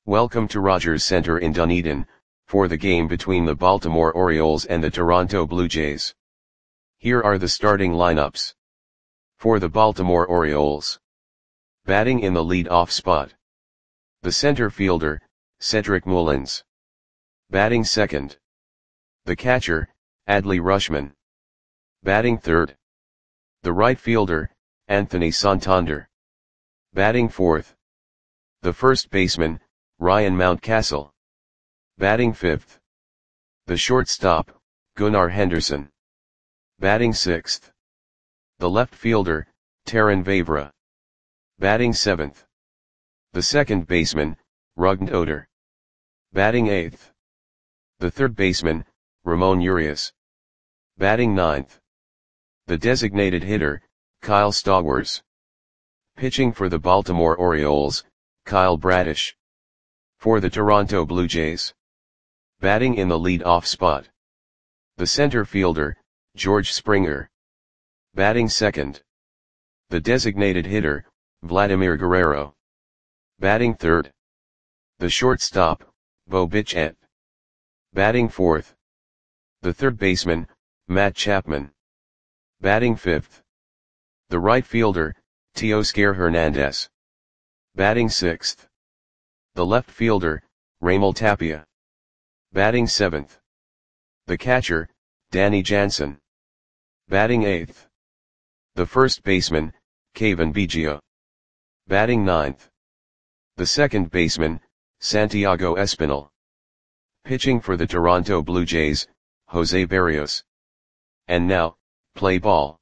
Welcome to Rogers Center in Dunedin, for the game between the Baltimore Orioles and the Toronto Blue Jays. Here are the starting lineups. For the Baltimore Orioles. Batting in the lead-off spot. The center fielder, Cedric Mullins. Batting second. The catcher, Adley Rutschman. Batting third. The right fielder, Anthony Santander. Batting fourth. The first baseman, Ryan Mountcastle. Batting fifth. The shortstop, Gunnar Henderson. Batting sixth. The left fielder, Terrin Vavra. Batting seventh. The second baseman, Rougned Odor. Batting eighth. The third baseman, Ramon Urias. Batting ninth. The designated hitter, Kyle Stowers. Pitching for the Baltimore Orioles, Kyle Bradish. For the Toronto Blue Jays. Batting in the lead-off spot. The center fielder, George Springer. Batting second. The designated hitter, Vladimir Guerrero. Batting third. The shortstop, Bo Bichette. Batting fourth. The third baseman, Matt Chapman. Batting fifth. The right fielder, Teoscar Hernandez. Batting sixth. The left fielder, Raimel Tapia. Batting seventh. The catcher, Danny Jansen. Batting eighth. The first baseman, Cavan Biggio. Batting ninth. The second baseman, Santiago Espinal. Pitching for the Toronto Blue Jays, Jose Berrios. And now, play ball.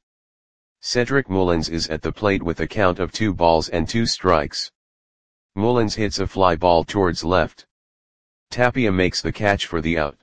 Cedric Mullins is at the plate with a count of 2 balls and 2 strikes. Mullins hits a fly ball towards left. Tapia makes the catch for the out.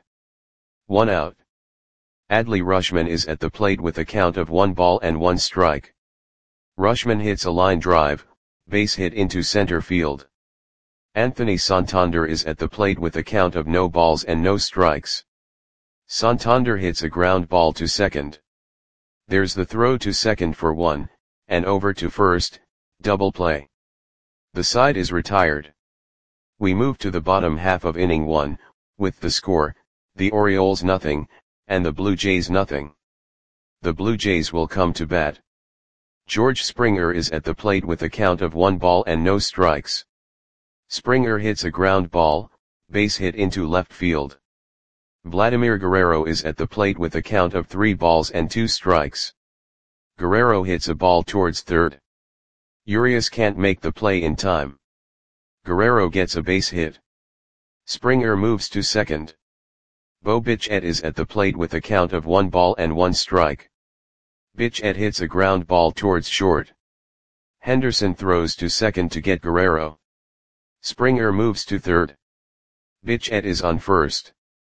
1 out. Adley Rutschman is at the plate with a count of 1 ball and 1 strike. Rutschman hits a line drive, base hit into center field. Anthony Santander is at the plate with a count of no balls and no strikes. Santander hits a ground ball to second. There's the throw to second for 1, and over to first, double play. The side is retired. We move to the bottom half of inning 1, with the score, the Orioles nothing, and the Blue Jays nothing. The Blue Jays will come to bat. George Springer is at the plate with a count of 1 ball and no strikes. Springer hits a ground ball, base hit into left field. Vladimir Guerrero is at the plate with a count of 3 balls and 2 strikes. Guerrero hits a ball towards third. Urias can't make the play in time. Guerrero gets a base hit. Springer moves to second. Bo Bichette is at the plate with a count of 1 ball and 1 strike. Bichette hits a ground ball towards short. Henderson throws to second to get Guerrero. Springer moves to third. Bichette is on first.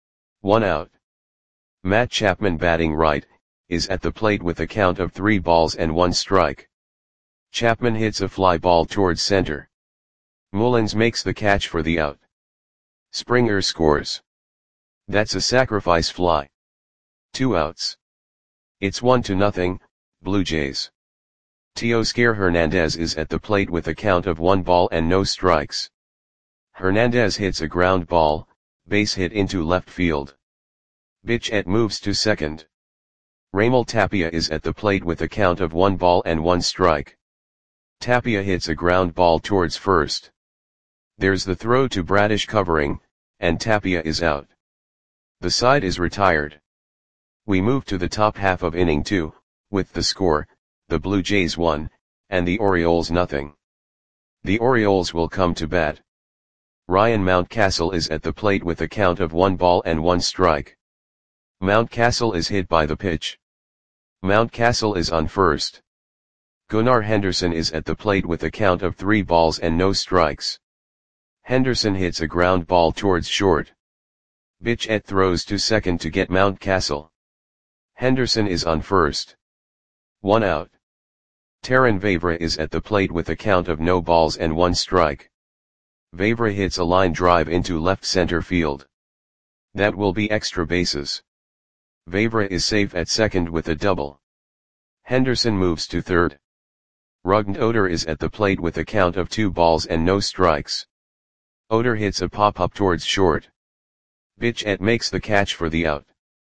1 out. Matt Chapman, batting right, is at the plate with a count of 3 balls and 1 strike. Chapman hits a fly ball towards center. Mullins makes the catch for the out. Springer scores. That's a sacrifice fly. 2 outs. It's 1-0, Blue Jays. Teoscar Hernandez is at the plate with a count of 1 ball and no strikes. Hernandez hits a ground ball, base hit into left field. Bichette moves to second. Raimel Tapia is at the plate with a count of 1 ball and 1 strike. Tapia hits a ground ball towards first. There's the throw to Bradish covering, and Tapia is out. The side is retired. We move to the top half of inning 2, with the score, the Blue Jays 1, and the Orioles nothing. The Orioles will come to bat. Ryan Mountcastle is at the plate with a count of 1 ball and 1 strike. Mountcastle is hit by the pitch. Mountcastle is on first. Gunnar Henderson is at the plate with a count of 3 balls and no strikes. Henderson hits a ground ball towards short. Bichette throws to second to get Mountcastle. Henderson is on first. 1 out. Terrin Vavra is at the plate with a count of no balls and 1 strike. Vavra hits a line drive into left center field. That will be extra bases. Vavra is safe at second with a double. Henderson moves to third. Rougned Odor is at the plate with a count of 2 balls and no strikes. Oder hits a pop-up towards short. Bichette makes the catch for the out.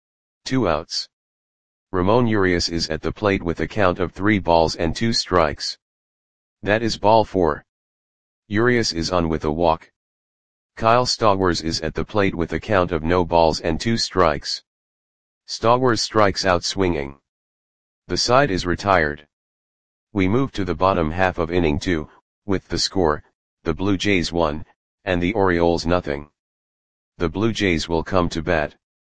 2 outs. Ramon Urias is at the plate with a count of 3 balls and 2 strikes. That is ball 4. Urias is on with a walk. Kyle Stowers is at the plate with a count of no balls and 2 strikes. Stowers strikes out swinging. The side is retired. We move to the bottom half of inning 2, with the score, the Blue Jays 1, and the Orioles nothing. The Blue Jays will come to bat.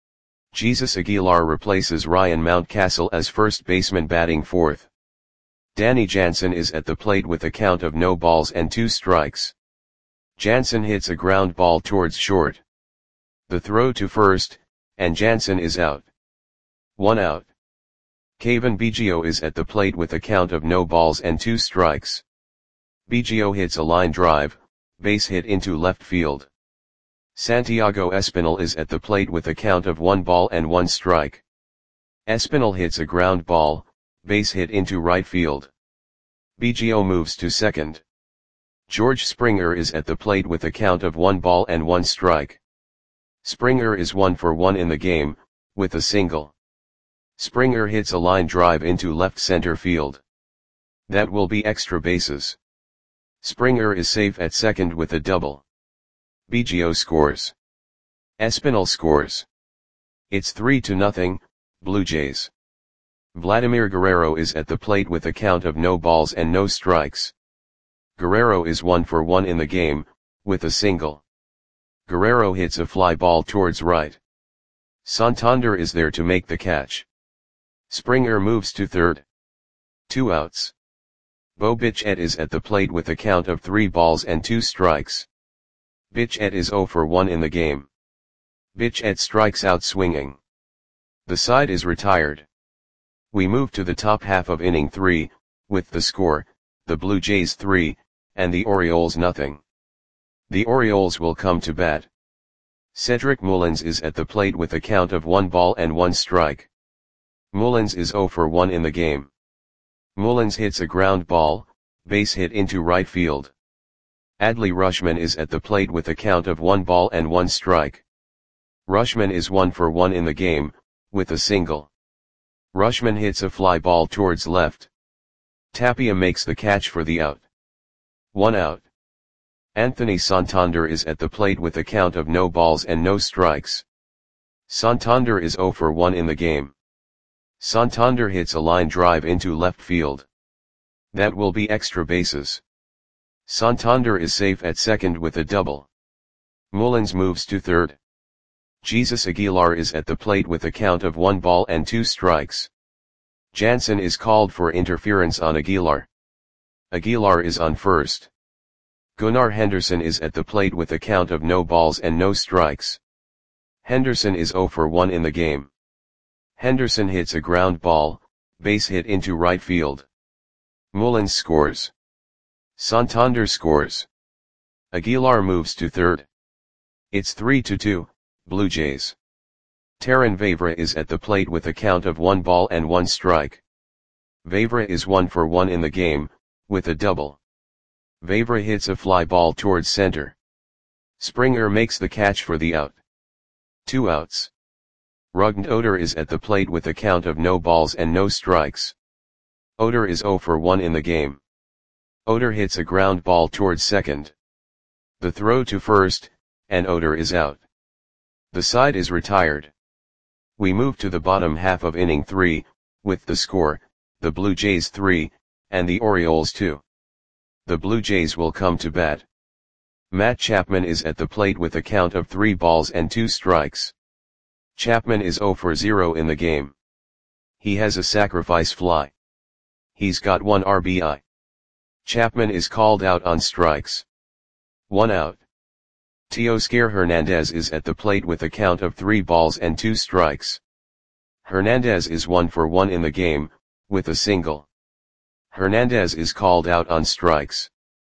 Jesus Aguilar replaces Ryan Mountcastle as first baseman batting fourth. Danny Jansen is at the plate with a count of no balls and 2 strikes. Jansen hits a ground ball towards short. The throw to first, and Jansen is out. 1 out. Cavan Biggio is at the plate with a count of no balls and 2 strikes. Biggio hits a line drive, base hit into left field. Santiago Espinal is at the plate with a count of 1 ball and 1 strike. Espinal hits a ground ball, base hit into right field. Biggio moves to second. George Springer is at the plate with a count of 1 ball and 1 strike. Springer is 1 for 1 in the game, with a single. Springer hits a line drive into left center field. That will be extra bases. Springer is safe at second with a double. Biggio scores. Espinal scores. It's 3-0, Blue Jays. Vladimir Guerrero is at the plate with a count of no balls and no strikes. Guerrero is 1 for 1 in the game, with a single. Guerrero hits a fly ball towards right. Santander is there to make the catch. Springer moves to third. 2 outs. Bo Bichette is at the plate with a count of 3 balls and 2 strikes. Bichette is 0 for 1 in the game. Bichette strikes out swinging. The side is retired. We move to the top half of inning 3, with the score, the Blue Jays 3, and the Orioles nothing. The Orioles will come to bat. Cedric Mullins is at the plate with a count of 1 ball and 1 strike. Mullins is 0 for 1 in the game. Mullins hits a ground ball, base hit into right field. Adley Rutschman is at the plate with a count of 1 ball and 1 strike. Rutschman is 1 for 1 in the game, with a single. Rutschman hits a fly ball towards left. Tapia makes the catch for the out. 1 out. Anthony Santander is at the plate with a count of no balls and no strikes. Santander is 0 for 1 in the game. Santander hits a line drive into left field. That will be extra bases. Santander is safe at second with a double. Mullins moves to third. Jesus Aguilar is at the plate with a count of 1 ball and 2 strikes. Jansen is called for interference on Aguilar. Aguilar is on first. Gunnar Henderson is at the plate with a count of no balls and no strikes. Henderson is 0 for 1 in the game. Henderson hits a ground ball, base hit into right field. Mullins scores. Santander scores. Aguilar moves to third. It's 3-2, Blue Jays. Terrin Vavra is at the plate with a count of 1 ball and 1 strike. Vavra is 1 for 1 in the game, with a double. Vavra hits a fly ball towards center. Springer makes the catch for the out. 2 outs. Rougned Odor is at the plate with a count of no balls and no strikes. Odor is 0 for 1 in the game. Odor hits a ground ball towards second. The throw to first, and Odor is out. The side is retired. We move to the bottom half of inning 3, with the score, the Blue Jays 3, and the Orioles 2. The Blue Jays will come to bat. Matt Chapman is at the plate with a count of 3 balls and 2 strikes. Chapman is 0 for 0 in the game. He has a sacrifice fly. He's got 1 RBI. Chapman is called out on strikes. 1 out. Teoscar Hernandez is at the plate with a count of 3 balls and 2 strikes. Hernandez is 1 for 1 in the game, with a single. Hernandez is called out on strikes.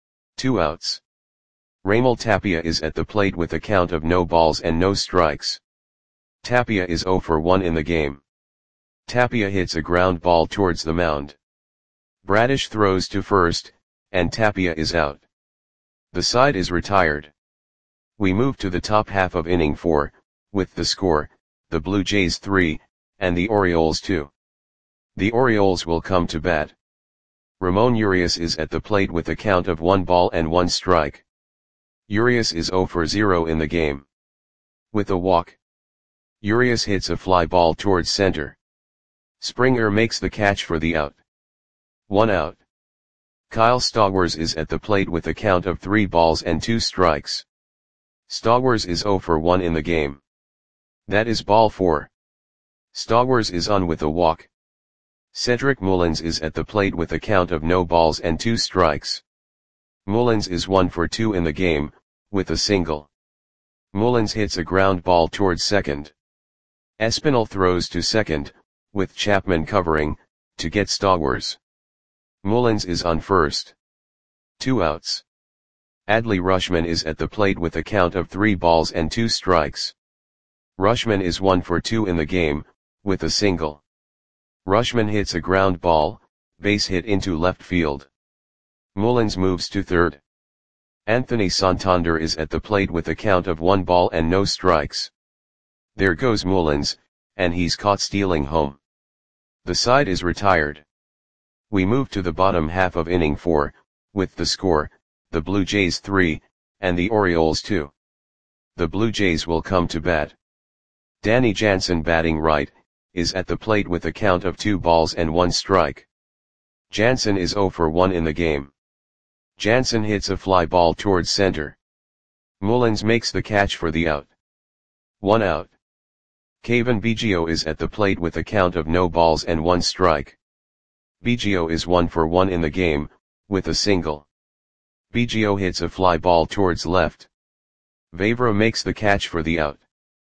2 outs. Raimel Tapia is at the plate with a count of no balls and no strikes. Tapia is 0 for 1 in the game. Tapia hits a ground ball towards the mound. Bradish throws to first, and Tapia is out. The side is retired. We move to the top half of inning 4, with the score, the Blue Jays 3, and the Orioles 2. The Orioles will come to bat. Ramon Urias is at the plate with a count of 1 ball and 1 strike. Urias is 0 for 0 in the game. With a walk, Urias hits a fly ball towards center. Springer makes the catch for the out. 1 out. Kyle Stowers is at the plate with a count of 3 balls and 2 strikes. Stowers is 0 for 1 in the game. That is ball 4. Stowers is on with a walk. Cedric Mullins is at the plate with a count of no balls and 2 strikes. Mullins is 1 for 2 in the game, with a single. Mullins hits a ground ball towards second. Espinal throws to second, with Chapman covering, to get Stowers. Mullins is on first. 2 outs. Adley Rutschman is at the plate with a count of 3 balls and 2 strikes. Rutschman is 1 for 2 in the game, with a single. Rutschman hits a ground ball, base hit into left field. Mullins moves to third. Anthony Santander is at the plate with a count of 1 ball and no strikes. There goes Mullins, and he's caught stealing home. The side is retired. We move to the bottom half of inning 4, with the score, the Blue Jays 3, and the Orioles 2. The Blue Jays will come to bat. Danny Jansen, batting right, is at the plate with a count of 2 balls and 1 strike. Jansen is 0 for 1 in the game. Jansen hits a fly ball towards center. Mullins makes the catch for the out. 1 out. Cavan Biggio is at the plate with a count of no balls and 1 strike. Biggio is 1 for 1 in the game, with a single. Biggio hits a fly ball towards left. Vavra makes the catch for the out.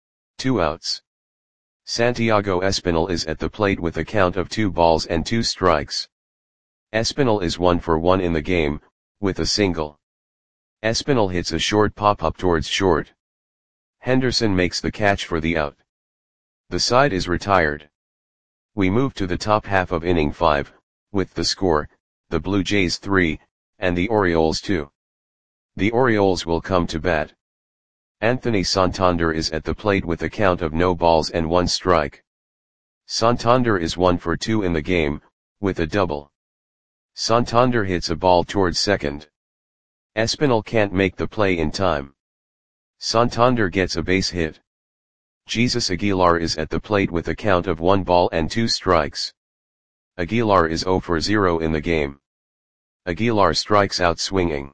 2 outs. Santiago Espinal is at the plate with a count of 2 balls and 2 strikes. Espinal is 1 for 1 in the game, with a single. Espinal hits a short pop-up towards short. Henderson makes the catch for the out. The side is retired. We move to the top half of inning 5, with the score, the Blue Jays 3, and the Orioles 2. The Orioles will come to bat. Anthony Santander is at the plate with a count of no balls and 1 strike. Santander is 1 for 2 in the game, with a double. Santander hits a ball towards second. Espinal can't make the play in time. Santander gets a base hit. Jesus Aguilar is at the plate with a count of 1 ball and 2 strikes. Aguilar is 0 for 0 in the game. Aguilar strikes out swinging.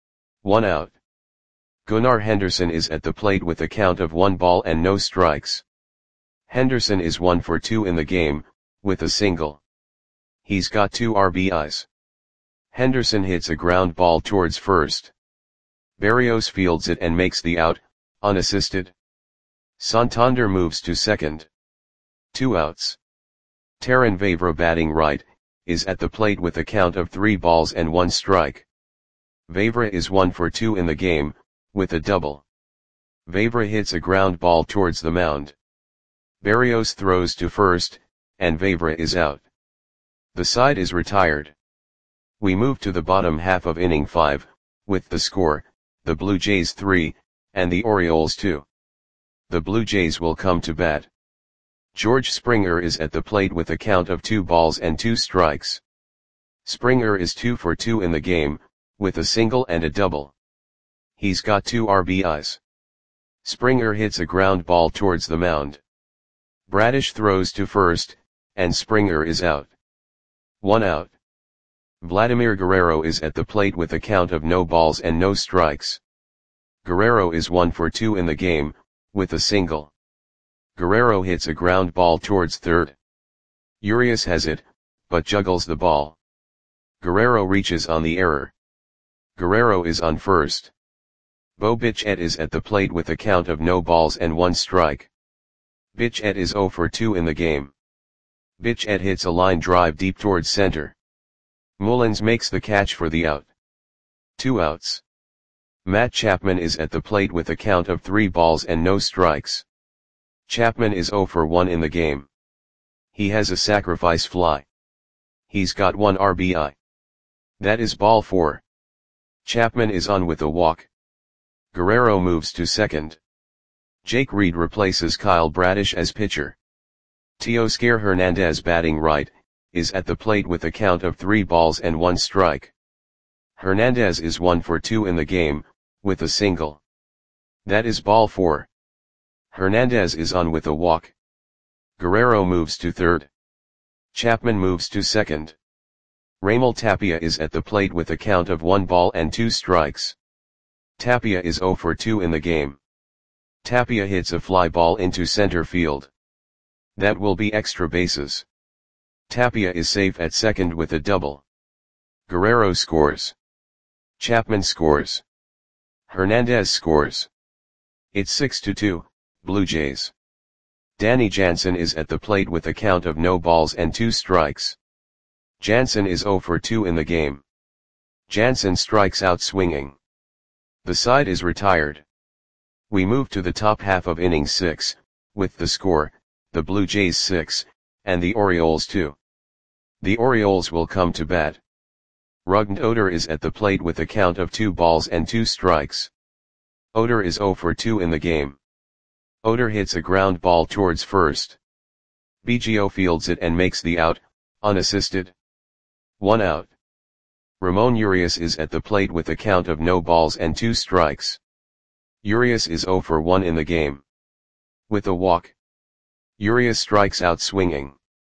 1 out. Gunnar Henderson is at the plate with a count of 1 ball and no strikes. Henderson is 1 for 2 in the game, with a single. He's got 2 RBIs. Henderson hits a ground ball towards first. Berrios fields it and makes the out, unassisted. Santander moves to second. 2 outs. Terrin Vavra, batting right, is at the plate with a count of 3 balls and 1 strike. Vavra is 1 for 2 in the game, with a double. Vavra hits a ground ball towards the mound. Berrios throws to first, and Vavra is out. The side is retired. We move to the bottom half of inning 5, with the score, the Blue Jays 3, and the Orioles 2. The Blue Jays will come to bat. George Springer is at the plate with a count of 2 balls and 2 strikes. Springer is 2 for 2 in the game, with a single and a double. He's got 2 RBIs. Springer hits a ground ball towards the mound. Bradish throws to first, and Springer is out. 1 out. Vladimir Guerrero is at the plate with a count of no balls and no strikes. Guerrero is 1 for 2 in the game, with a single. Guerrero hits a ground ball towards third. Urias has it, but juggles the ball. Guerrero reaches on the error. Guerrero is on first. Bo Bichette is at the plate with a count of no balls and 1 strike. Bichette is 0 for 2 in the game. Bichette hits a line drive deep towards center. Mullins makes the catch for the out. 2 outs. Matt Chapman is at the plate with a count of 3 balls and no strikes. Chapman is 0 for 1 in the game. He has a sacrifice fly. He's got 1 RBI. That is ball 4. Chapman is on with a walk. Guerrero moves to second. Jake Reed replaces Kyle Bradish as pitcher. Teoscar Hernandez, batting right, is at the plate with a count of 3 balls and 1 strike. Hernandez is 1 for 2 in the game, with a single. That is ball 4. Hernandez is on with a walk. Guerrero moves to third. Chapman moves to second. Raimel Tapia is at the plate with a count of 1 ball and 2 strikes. Tapia is 0 for 2 in the game. Tapia hits a fly ball into center field. That will be extra bases. Tapia is safe at second with a double. Guerrero scores. Chapman scores. Hernandez scores. It's 6-2, Blue Jays. Danny Jansen is at the plate with a count of no balls and 2 strikes. Jansen is 0 for 2 in the game. Jansen strikes out swinging. The side is retired. We move to the top half of inning 6, with the score, the Blue Jays 6, and the Orioles 2. The Orioles will come to bat. Rougned Odor is at the plate with a count of 2 balls and 2 strikes. Odor is 0 for 2 in the game. Odor hits a ground ball towards first. Biggio fields it and makes the out, unassisted. 1 out. Ramon Urias is at the plate with a count of no balls and 2 strikes. Urias is 0 for 1 in the game. With a walk. Urias strikes out swinging.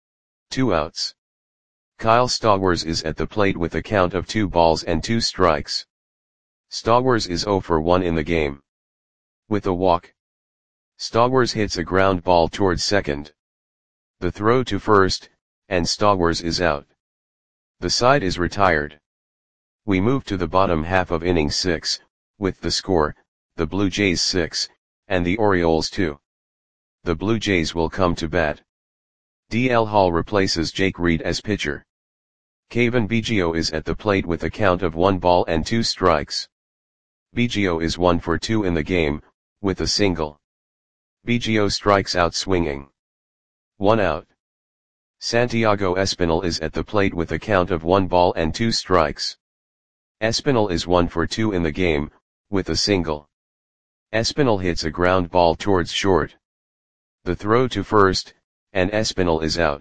2 outs. Kyle Stowers is at the plate with a count of 2 balls and 2 strikes. Stowers is 0 for 1 in the game. With a walk. Stowers hits a ground ball towards second. The throw to first, and Stowers is out. The side is retired. We move to the bottom half of inning 6, with the score, the Blue Jays 6, and the Orioles 2. The Blue Jays will come to bat. DL Hall replaces Jake Reed as pitcher. Cavan Biggio is at the plate with a count of 1 ball and 2 strikes. Biggio is 1 for 2 in the game, with a single. Biggio strikes out swinging. 1 out. Santiago Espinal is at the plate with a count of 1 ball and 2 strikes. Espinal is 1 for 2 in the game, with a single. Espinal hits a ground ball towards short. The throw to first, and Espinal is out.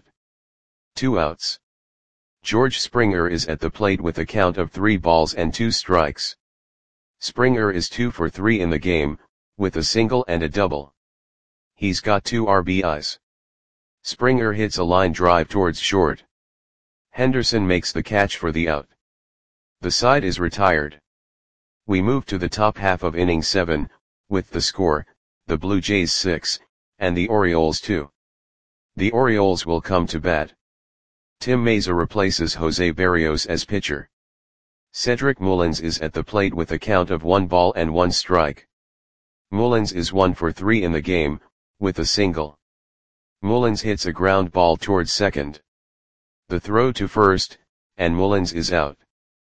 2 outs. George Springer is at the plate with a count of 3 balls and 2 strikes. Springer is 2 for 3 in the game, with a single and a double. He's got 2 RBIs. Springer hits a line drive towards short. Henderson makes the catch for the out. The side is retired. We move to the top half of inning 7, with the score, the Blue Jays 6, and the Orioles 2. The Orioles will come to bat. Tim Mayza replaces Jose Berrios as pitcher. Cedric Mullins is at the plate with a count of 1 ball and 1 strike. Mullins is 1 for 3 in the game, with a single. Mullins hits a ground ball towards second. The throw to first, and Mullins is out.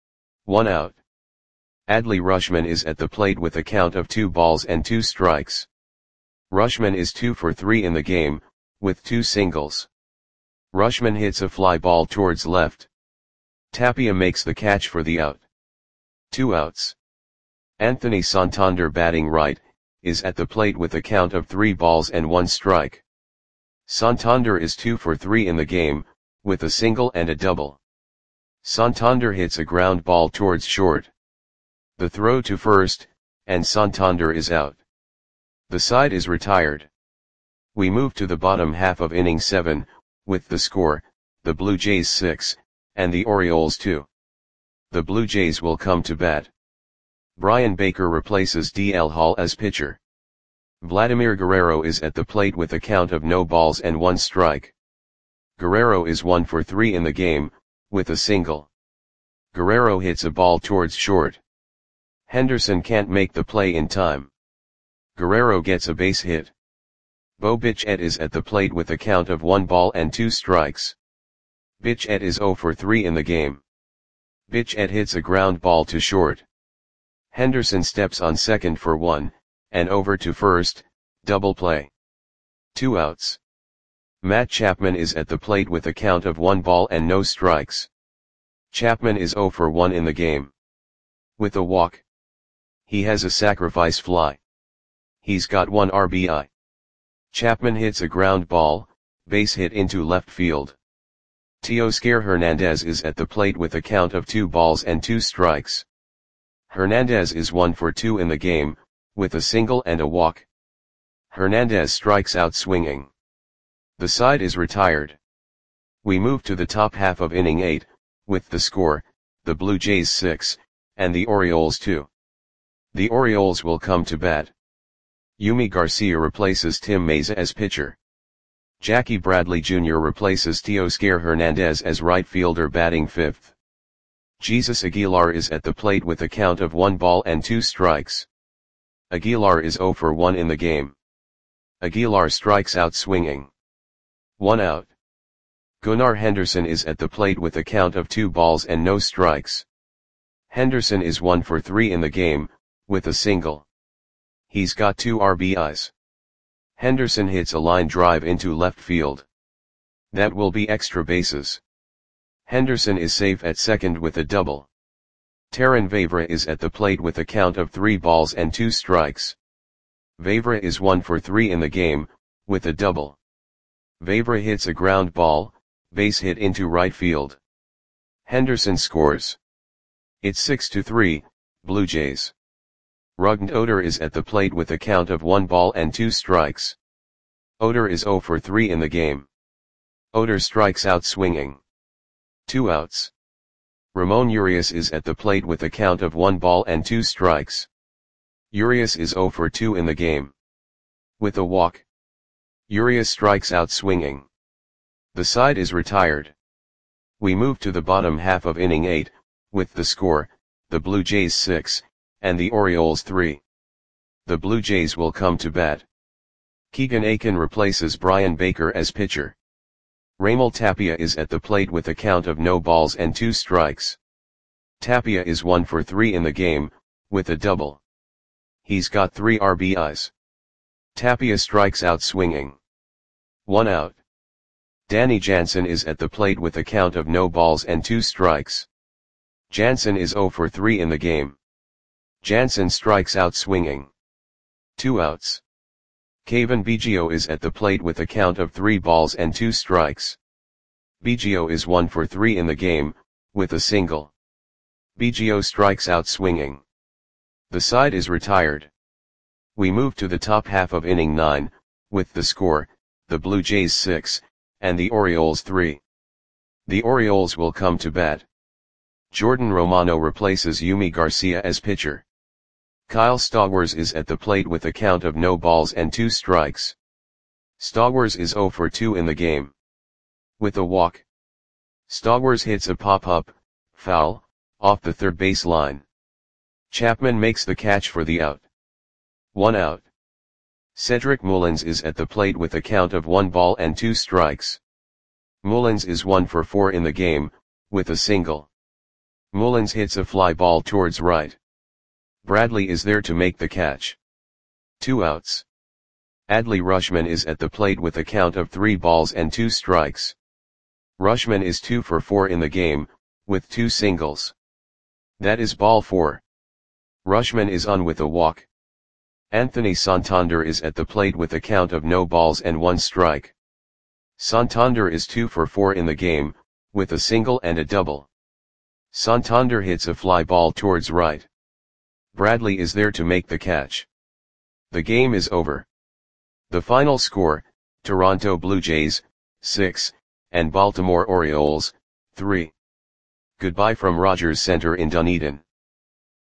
1 out. Adley Rutschman is at the plate with a count of 2 balls and 2 strikes. Rutschman is 2 for 3 in the game, with 2 singles. Rutschman hits a fly ball towards left. Tapia makes the catch for the out. 2 outs. Anthony Santander, batting right, is at the plate with a count of 3 balls and 1 strike. Santander is 2 for 3 in the game, with a single and a double. Santander hits a ground ball towards short. The throw to first, and Santander is out. The side is retired. We move to the bottom half of inning 7, with the score, the Blue Jays 6, and the Orioles 2. The Blue Jays will come to bat. Brian Baker replaces DL Hall as pitcher. Vladimir Guerrero is at the plate with a count of no balls and 1 strike. Guerrero is 1 for 3 in the game, with a single. Guerrero hits a ball towards short. Henderson can't make the play in time. Guerrero gets a base hit. Bo Bichette is at the plate with a count of 1 ball and 2 strikes. Bichette is 0 for 3 in the game. Bichette hits a ground ball to short. Henderson steps on second for 1, and over to first, double play. 2 outs. Matt Chapman is at the plate with a count of 1 ball and no strikes. Chapman is 0 for 1 in the game. With a walk. He has a sacrifice fly. He's got 1 RBI. Chapman hits a ground ball, base hit into left field. Teoscar Hernandez is at the plate with a count of 2 balls and 2 strikes. Hernandez is 1 for 2 in the game, with a single and a walk. Hernandez strikes out swinging. The side is retired. We move to the top half of inning 8, with the score, the Blue Jays 6, and the Orioles 2. The Orioles will come to bat. Yumi Garcia replaces Tim Mayza as pitcher. Jackie Bradley Jr. replaces Teoscar Hernandez as right fielder batting 5th. Jesus Aguilar is at the plate with a count of 1 ball and 2 strikes. Aguilar is 0 for 1 in the game. Aguilar strikes out swinging. 1 out. Gunnar Henderson is at the plate with a count of 2 balls and no strikes. Henderson is 1 for 3 in the game, with a single. He's got 2 RBIs. Henderson hits a line drive into left field. That will be extra bases. Henderson is safe at second with a double. Terrin Vavra is at the plate with a count of 3 balls and 2 strikes. Vavra is 1 for 3 in the game, with a double. Vavra hits a ground ball, base hit into right field. Henderson scores. It's 6-3, Blue Jays. Rougned Odor is at the plate with a count of 1 ball and 2 strikes. Odor is 0 for 3 in the game. Odor strikes out swinging. 2 outs. Ramon Urias is at the plate with a count of 1 ball and 2 strikes. Urias is 0 for 2 in the game. With a walk. Urias strikes out swinging. The side is retired. We move to the bottom half of inning 8, with the score, the Blue Jays 6, and the Orioles 3. The Blue Jays will come to bat. Keegan Akin replaces Brian Baker as pitcher. Raimel Tapia is at the plate with a count of no balls and 2 strikes. Tapia is 1 for 3 in the game, with a double. He's got 3 RBIs. Tapia strikes out swinging. 1 out. Danny Jansen is at the plate with a count of no balls and 2 strikes. Jansen is 0 for 3 in the game. Jansen strikes out swinging. 2 outs. Cavan Biggio is at the plate with a count of 3 balls and 2 strikes. Biggio is 1 for 3 in the game, with a single. Biggio strikes out swinging. The side is retired. We move to the top half of inning 9, with the score, the Blue Jays 6, and the Orioles 3. The Orioles will come to bat. Jordan Romano replaces Yumi Garcia as pitcher. Kyle Stowers is at the plate with a count of no balls and 2 strikes. Stowers is 0 for 2 in the game. With a walk. Stowers hits a pop-up, foul, off the third base line. Chapman makes the catch for the out. 1 out. Cedric Mullins is at the plate with a count of 1 ball and 2 strikes. Mullins is 1 for 4 in the game, with a single. Mullins hits a fly ball towards right. Bradley is there to make the catch. 2 outs. Adley Rutschman is at the plate with a count of 3 balls and 2 strikes. Rutschman is 2 for 4 in the game, with 2 singles. That is ball 4. Rutschman is on with a walk. Anthony Santander is at the plate with a count of no balls and 1 strike. Santander is 2 for 4 in the game, with a single and a double. Santander hits a fly ball towards right. Bradley is there to make the catch. The game is over. The final score, Toronto Blue Jays, 6, and Baltimore Orioles, 3. Goodbye from Rogers Center in Dunedin.